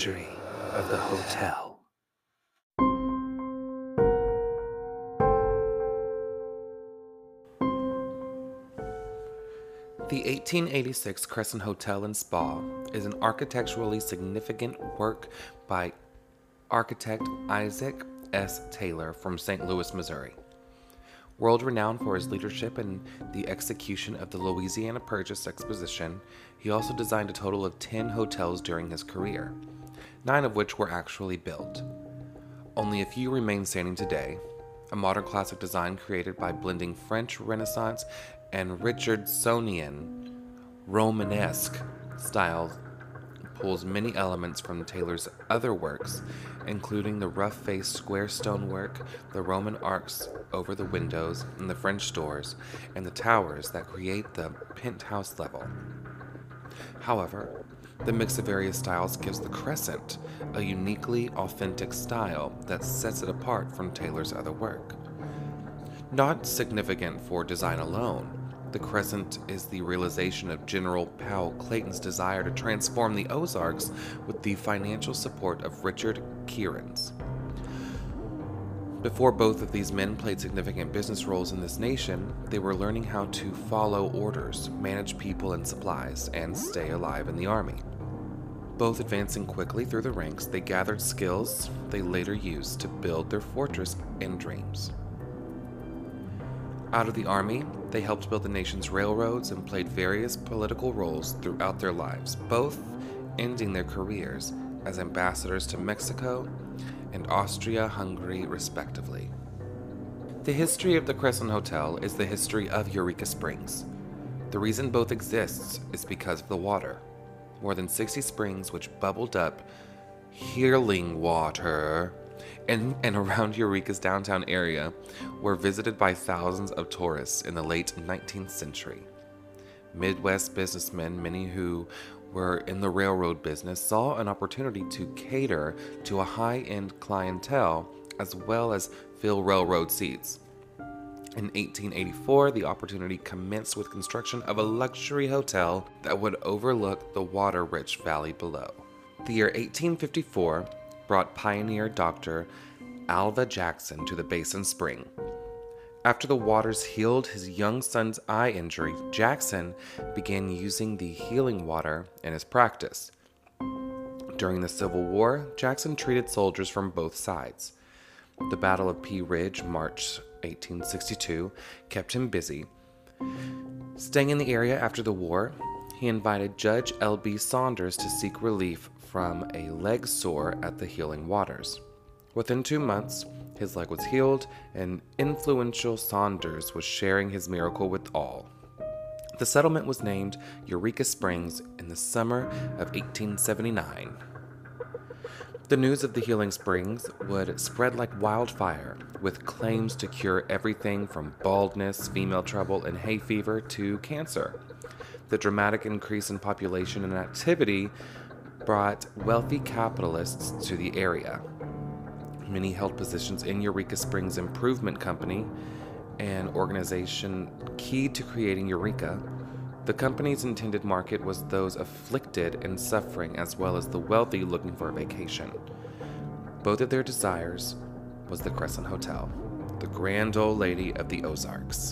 history of the hotel. The 1886 Crescent Hotel and Spa is an architecturally significant work by architect Isaac S. Taylor from St. Louis, Missouri. World-renowned for his leadership in the execution of the Louisiana Purchase Exposition, he also designed a total of 10 hotels during his career, 9 of which were actually built. Only a few remain standing today, a modern classic design created by blending French Renaissance and Richardsonian Romanesque styles pulls many elements from Taylor's other works, including the rough-faced square stonework, the Roman arcs over the windows and the French doors, and the towers that create the penthouse level. However, the mix of various styles gives the Crescent a uniquely authentic style that sets it apart from Taylor's other work. Not significant for design alone, the Crescent is the realization of General Powell Clayton's desire to transform the Ozarks with the financial support of Richard Kierans. Before both of these men played significant business roles in this nation, they were learning how to follow orders, manage people and supplies, and stay alive in the army. Both advancing quickly through the ranks, they gathered skills they later used to build their fortress in dreams. Out of the army, they helped build the nation's railroads and played various political roles throughout their lives, both ending their careers as ambassadors to Mexico and Austria-Hungary, respectively. The history of the Crescent Hotel is the history of Eureka Springs. The reason both exists is because of the water. More than 60 springs which bubbled up healing water and around Eureka's downtown area were visited by thousands of tourists in the late 19th century. Midwest businessmen, many who were in the railroad business, saw an opportunity to cater to a high-end clientele as well as fill railroad seats. In 1884, the opportunity commenced with construction of a luxury hotel that would overlook the water-rich valley below. The year 1854 brought pioneer Dr. Alva Jackson to the Basin Spring. After the waters healed his young son's eye injury, Jackson began using the healing water in his practice. During the Civil War, Jackson treated soldiers from both sides. The Battle of Pea Ridge, March 1862, kept him busy. Staying in the area after the war, he invited Judge L.B. Saunders to seek relief from a leg sore at the healing waters. Within 2 months, his leg was healed, and influential Saunders was sharing his miracle with all. The settlement was named Eureka Springs in the summer of 1879. The news of the healing springs would spread like wildfire, with claims to cure everything from baldness, female trouble, and hay fever to cancer. The dramatic increase in population and activity brought wealthy capitalists to the area. Many held positions in Eureka Springs Improvement Company, an organization key to creating Eureka. The company's intended market was those afflicted and suffering, as well as the wealthy looking for a vacation. Both of their desires was the Crescent Hotel, the grand old lady of the Ozarks.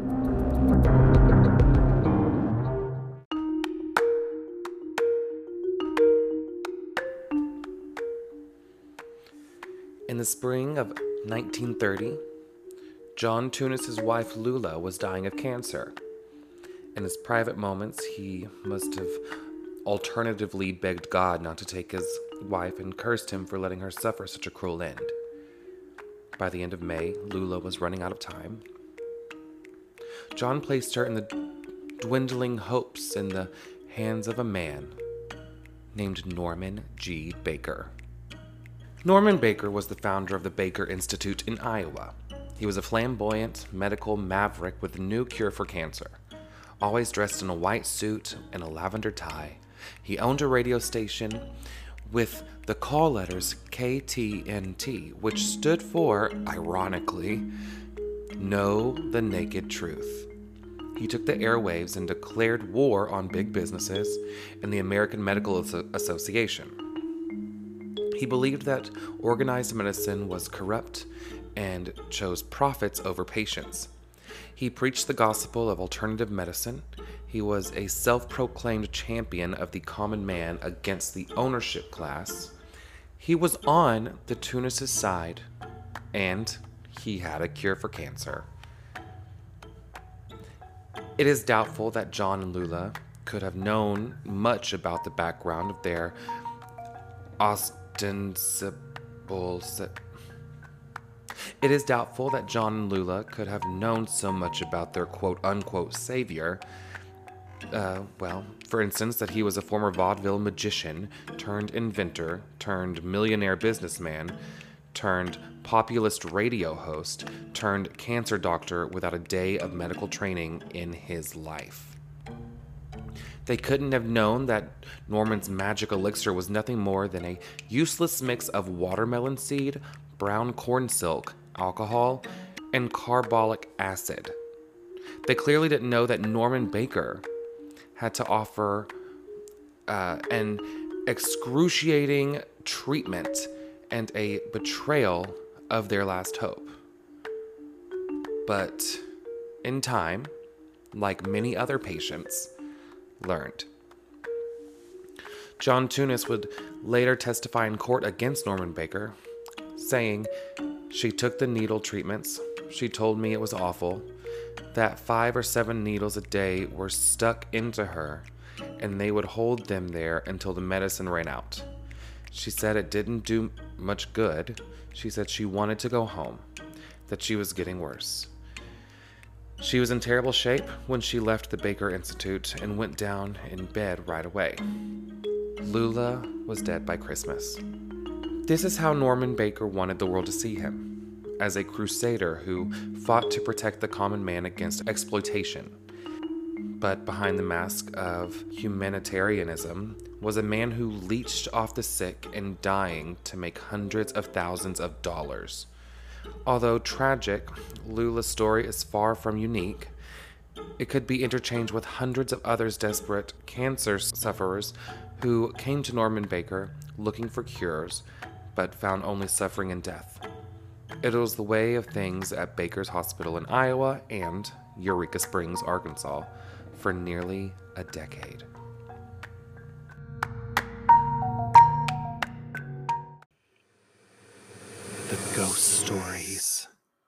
In the spring of 1930, John Tunis's wife Lula was dying of cancer. In his private moments, he must have alternatively begged God not to take his wife and cursed him for letting her suffer such a cruel end. By the end of May, Lula was running out of time. John placed her in the dwindling hopes in the hands of a man named Norman G. Baker. Norman Baker was the founder of the Baker Institute in Iowa. He was a flamboyant medical maverick with a new cure for cancer. Always dressed in a white suit and a lavender tie, he owned a radio station with the call letters KTNT, which stood for, ironically, Know the Naked Truth. He took the airwaves and declared war on big businesses and the American Medical Association. He believed that organized medicine was corrupt and chose profits over patients. He preached the gospel of alternative medicine. He was a self-proclaimed champion of the common man against the ownership class. He was on the Tunis' side, and he had a cure for cancer. It is doubtful that John and Lula could have known much about the background of their ostensible... It is doubtful that John and Lula could have known so much about their quote-unquote savior. For instance, that he was a former vaudeville magician, turned inventor, turned millionaire businessman, turned populist radio host, turned cancer doctor without a day of medical training in his life. They couldn't have known that Norman's magic elixir was nothing more than a useless mix of watermelon seed, brown corn silk, alcohol, and carbolic acid. They clearly didn't know that Norman Baker had to offer an excruciating treatment and a betrayal of their last hope. But in time, like many other patients, learned. John Tunis would later testify in court against Norman Baker, saying, "She took the needle treatments. She told me it was awful, that 5 or 7 needles a day were stuck into her, and they would hold them there until the medicine ran out. She said it didn't do much good. She said she wanted to go home, that she was getting worse. She was in terrible shape when she left the Baker Institute and went down in bed right away. Lula was dead by Christmas." This is how Norman Baker wanted the world to see him, as a crusader who fought to protect the common man against exploitation. But behind the mask of humanitarianism was a man who leeched off the sick and dying to make hundreds of thousands of dollars. Although tragic, Lula's story is far from unique. It could be interchanged with hundreds of others desperate cancer sufferers who came to Norman Baker looking for cures, but found only suffering and death. It was the way of things at Baker's Hospital in Iowa and Eureka Springs, Arkansas, for nearly a decade. The Ghost Stories.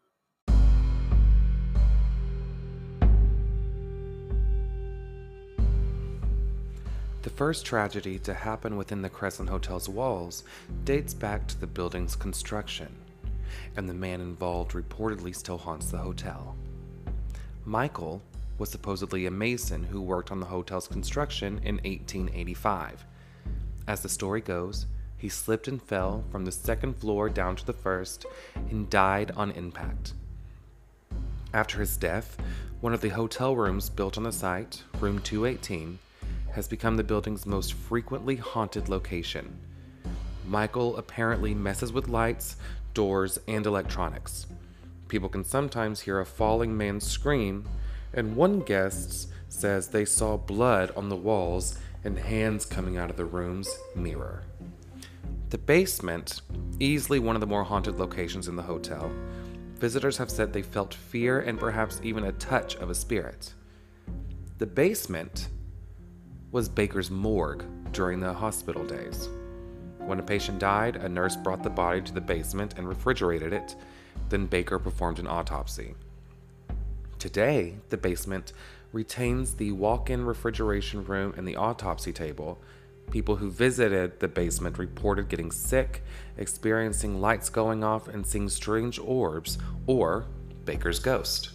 The first tragedy to happen within the Crescent Hotel's walls dates back to the building's construction, and the man involved reportedly still haunts the hotel. Michael was supposedly a mason who worked on the hotel's construction in 1885. As the story goes, he slipped and fell from the second floor down to the first and died on impact. After his death, one of the hotel rooms built on the site, room 218, has become the building's most frequently haunted location. Michael apparently messes with lights, doors, and electronics. People can sometimes hear a falling man scream, and one guest says they saw blood on the walls and hands coming out of the room's mirror. The basement, easily one of the more haunted locations in the hotel, visitors have said they felt fear and perhaps even a touch of a spirit. The basement was Baker's morgue during the hospital days. When a patient died, a nurse brought the body to the basement and refrigerated it, then Baker performed an autopsy. Today, the basement retains the walk-in refrigeration room and the autopsy table. People who visited the basement reported getting sick, experiencing lights going off, and seeing strange orbs, or Baker's ghost.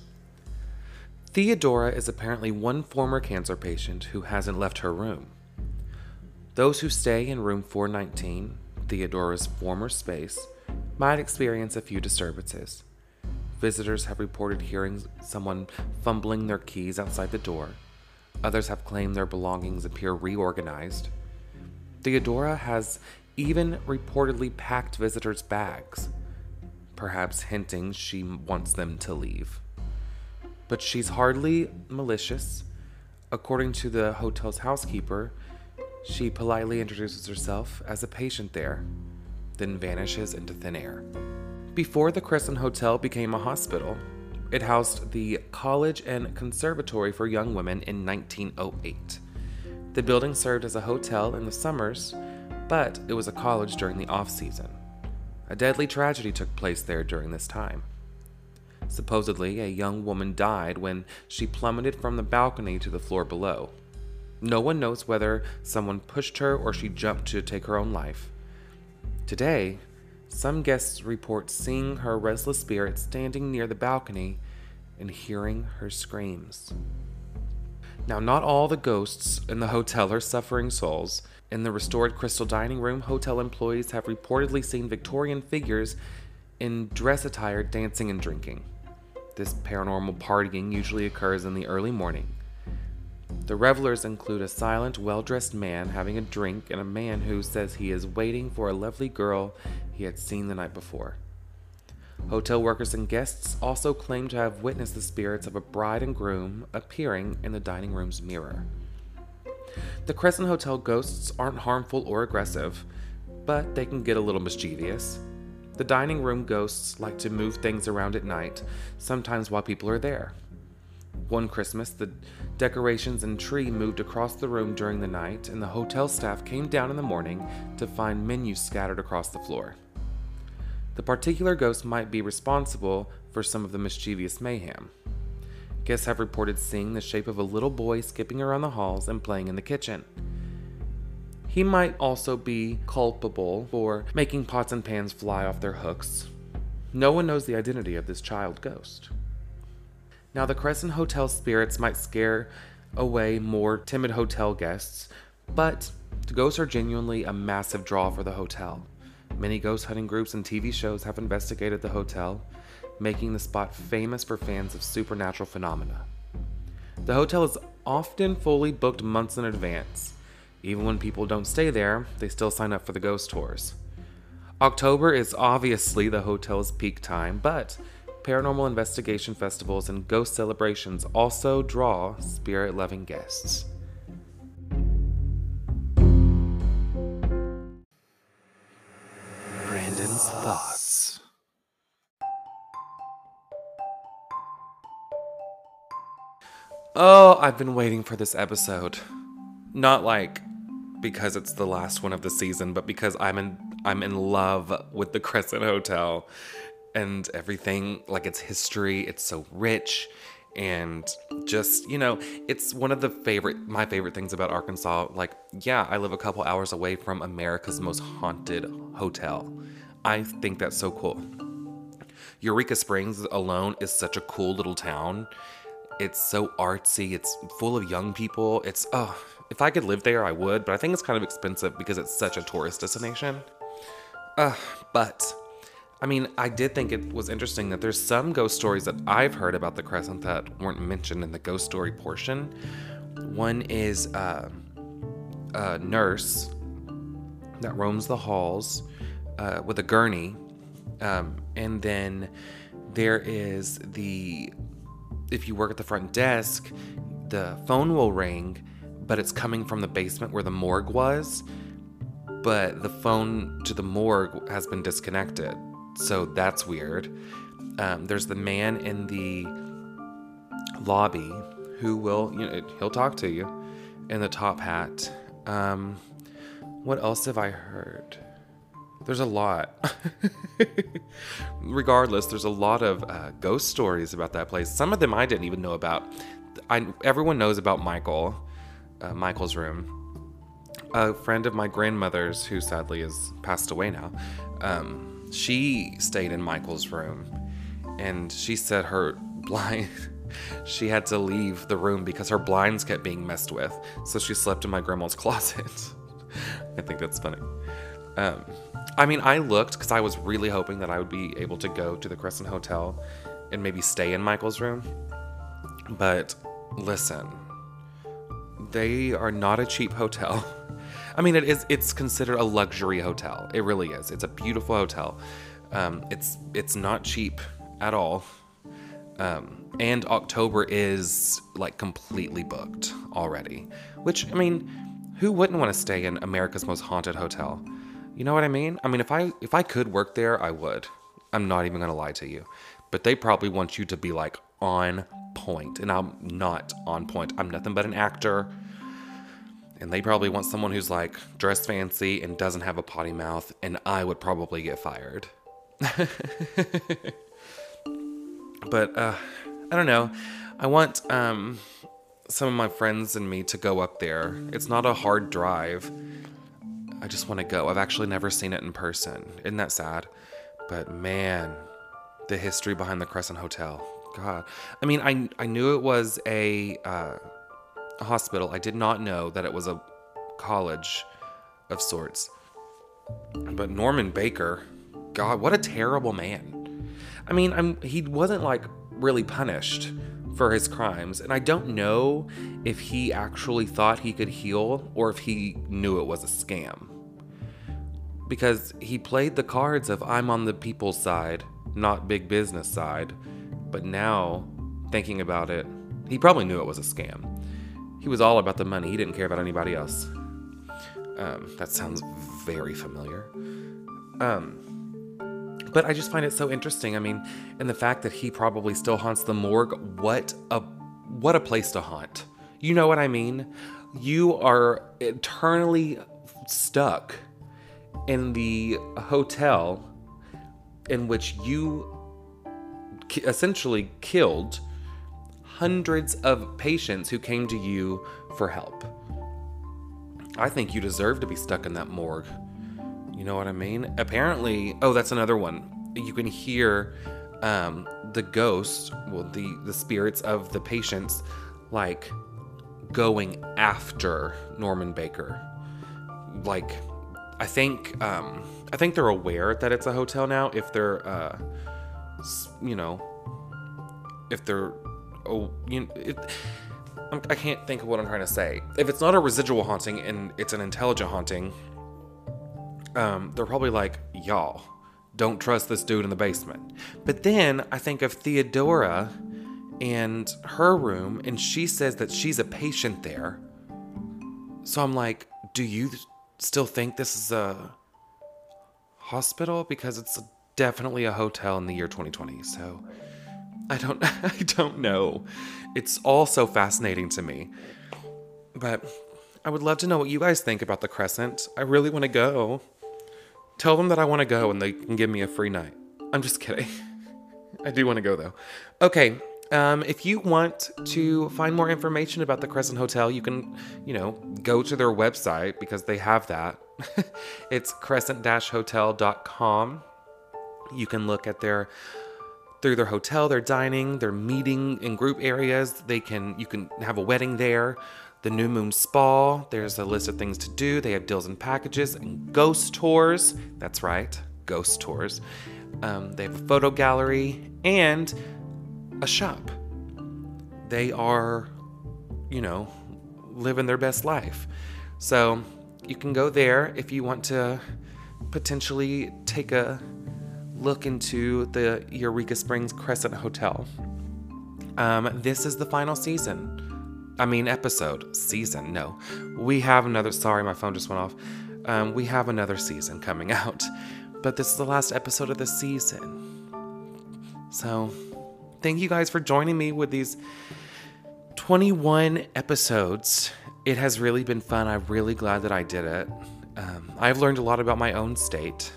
Theodora is apparently one former cancer patient who hasn't left her room. Those who stay in room 419, Theodora's former space, might experience a few disturbances. Visitors have reported hearing someone fumbling their keys outside the door. Others have claimed their belongings appear reorganized. Theodora has even reportedly packed visitors' bags, perhaps hinting she wants them to leave. But she's hardly malicious. According to the hotel's housekeeper, she politely introduces herself as a patient there. then vanishes into thin air. Before the Crescent Hotel became a hospital, it housed the College and Conservatory for Young Women in 1908. The building served as a hotel in the summers, but it was a college during the off-season. A deadly tragedy took place there during this time. Supposedly, a young woman died when she plummeted from the balcony to the floor below. No one knows whether someone pushed her or she jumped to take her own life. Today, some guests report seeing her restless spirit standing near the balcony and hearing her screams. Now, not all the ghosts in the hotel are suffering souls. In the restored Crystal Dining Room, hotel employees have reportedly seen Victorian figures in dress attire dancing and drinking. This paranormal partying usually occurs in the early morning. The revelers include a silent, well-dressed man having a drink and a man who says he is waiting for a lovely girl he had seen the night before. Hotel workers and guests also claim to have witnessed the spirits of a bride and groom appearing in the dining room's mirror. The Crescent Hotel ghosts aren't harmful or aggressive, but they can get a little mischievous. The dining room ghosts like to move things around at night, sometimes while people are there. One Christmas, the decorations and tree moved across the room during the night, and the hotel staff came down in the morning to find menus scattered across the floor. The particular ghost might be responsible for some of the mischievous mayhem. Guests have reported seeing the shape of a little boy skipping around the halls and playing in the kitchen. He might also be culpable for making pots and pans fly off their hooks. No one knows the identity of this child ghost. Now, the Crescent Hotel spirits might scare away more timid hotel guests, but the ghosts are genuinely a massive draw for the hotel. Many ghost hunting groups and TV shows have investigated the hotel, making the spot famous for fans of supernatural phenomena. The hotel is often fully booked months in advance. Even when people don't stay there, they still sign up for the ghost tours. October is obviously the hotel's peak time, but paranormal investigation festivals and ghost celebrations also draw spirit-loving guests. Brandon's thoughts. Oh, I've been waiting for this episode. Not like because it's the last one of the season, but because I'm in love with the Crescent Hotel and everything, like its history. It's so rich, and just, it's one of my favorite things about Arkansas. Like, yeah, I live a couple hours away from America's most haunted hotel. I think that's so cool. Eureka Springs alone is such a cool little town. It's so artsy. It's full of young people. If I could live there, I would, but I think it's kind of expensive because it's such a tourist destination. But I did think it was interesting that there's some ghost stories that I've heard about the Crescent that weren't mentioned in the ghost story portion. One is a nurse that roams the halls with a gurney. And then there is if you work at the front desk, the phone will ring, but it's coming from the basement where the morgue was. But the phone to the morgue has been disconnected. So that's weird. There's the man in the lobby who will, he'll talk to you in the top hat. What else have I heard? There's a lot. Regardless, there's a lot of ghost stories about that place. Some of them I didn't even know about. Everyone knows about Michael's room. A friend of my grandmother's, who sadly has passed away now, she stayed in Michael's room, and she said she had to leave the room because her blinds kept being messed with, so she slept in my grandma's closet. I think that's funny. I looked because I was really hoping that I would be able to go to the Crescent Hotel and maybe stay in Michael's room. But listen, they are not a cheap hotel. It's considered a luxury hotel. It really is. It's a beautiful hotel. It's not cheap at all. And October is completely booked already. Which, who wouldn't want to stay in America's most haunted hotel? You know what I mean? I mean, if I could work there, I would. I'm not even gonna lie to you. But they probably want you to be like on point, and I'm not on point. I'm nothing but an actor. And they probably want someone who's like dressed fancy and doesn't have a potty mouth, and I would probably get fired. But I don't know. I want some of my friends and me to go up there. It's not a hard drive. I just want to go. I've actually never seen it in person. Isn't that sad? But man, the history behind the Crescent Hotel. God. I mean, I knew it was a hospital. I did not know that it was a college of sorts. But Norman Baker, God, what a terrible man. I mean, he wasn't like really punished for his crimes, and I don't know if he actually thought he could heal or if he knew it was a scam. Because he played the cards of I'm on the people's side, not big business side. But now, thinking about it, he probably knew it was a scam. He was all about the money. He didn't care about anybody else. That sounds very familiar. But I just find it so interesting. I mean, and the fact that he probably still haunts the morgue. What a place to haunt. You know what I mean? You are eternally stuck in the hotel in which you essentially killed hundreds of patients who came to you for help. I think you deserve to be stuck in that morgue. You know what I mean? Apparently, oh, that's another one. You can hear the ghosts, well, the spirits of the patients, like going after Norman Baker. Like, I think they're aware that it's a hotel now. If they're, I can't think of what I'm trying to say. If it's not a residual haunting and it's an intelligent haunting, they're probably like, y'all, don't trust this dude in the basement. But then I think of Theodora and her room, and she says that she's a patient there. So I'm like, do you still think this is a hospital? Because it's definitely a hotel in the year 2020. So I don't know. It's all so fascinating to me. But I would love to know what you guys think about the Crescent. I really want to go. Tell them that I want to go and they can give me a free night. I'm just kidding. I do want to go though. Okay. If you want to find more information about the Crescent Hotel, you can, go to their website because they have that. It's crescent-hotel.com. You can look at through their hotel, their dining, their meeting in group areas. You can have a wedding there. The New Moon Spa, there's a list of things to do. They have deals and packages and ghost tours. That's right, ghost tours. They have a photo gallery and a shop. They are, living their best life. So you can go there if you want to potentially take a look into the Eureka Springs Crescent Hotel. This is the final episode. Season, no. We have another, sorry, my phone just went off. We have another season coming out. But this is the last episode of the season. So, thank you guys for joining me with these 21 episodes. It has really been fun. I'm really glad that I did it. I've learned a lot about my own state.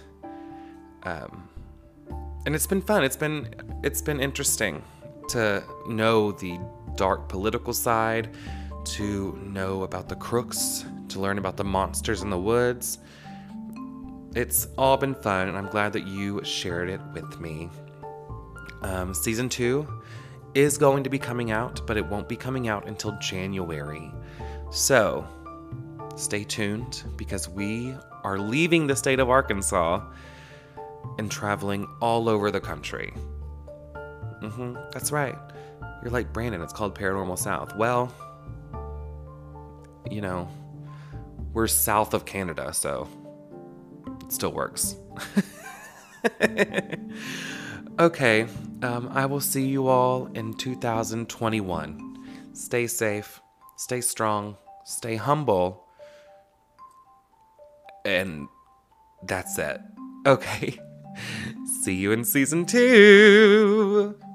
And it's been fun. It's been interesting to know the dark political side, to know about the crooks, to learn about the monsters in the woods. It's all been fun, and I'm glad that you shared it with me. Season 2 is going to be coming out, but it won't be coming out until January. So, stay tuned, because we are leaving the state of Arkansas and traveling all over the country. That's right. You're like, Brandon, it's called Paranormal South. Well, we're south of Canada, so it still works. Okay, I will see you all in 2021. Stay safe, stay strong, stay humble, and That's it. Okay. See you in season 2.